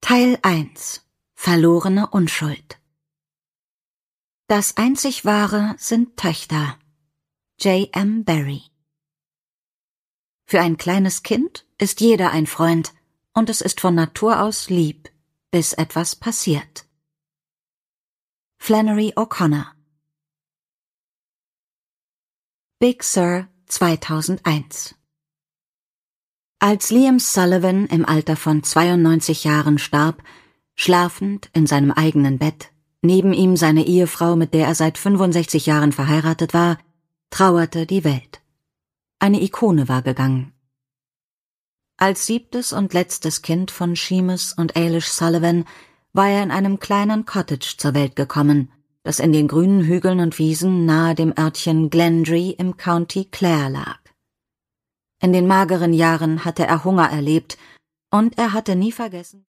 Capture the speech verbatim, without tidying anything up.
Teil eins. Verlorene Unschuld. Das einzig Wahre sind Töchter. J M Barrie. Für ein kleines Kind ist jeder ein Freund, und es ist von Natur aus lieb, bis etwas passiert. Flannery O'Connor. Big Sur zweitausendeins. Als Liam Sullivan im Alter von zweiundneunzig Jahren starb, schlafend in seinem eigenen Bett, neben ihm seine Ehefrau, mit der er seit fünfundsechzig Jahren verheiratet war, trauerte die Welt. Eine Ikone war gegangen. Als siebtes und letztes Kind von Seamus und Eilish Sullivan war er in einem kleinen Cottage zur Welt gekommen, das in den grünen Hügeln und Wiesen nahe dem Örtchen Glendrey im County Clare lag. In den mageren Jahren hatte er Hunger erlebt, und er hatte nie vergessen,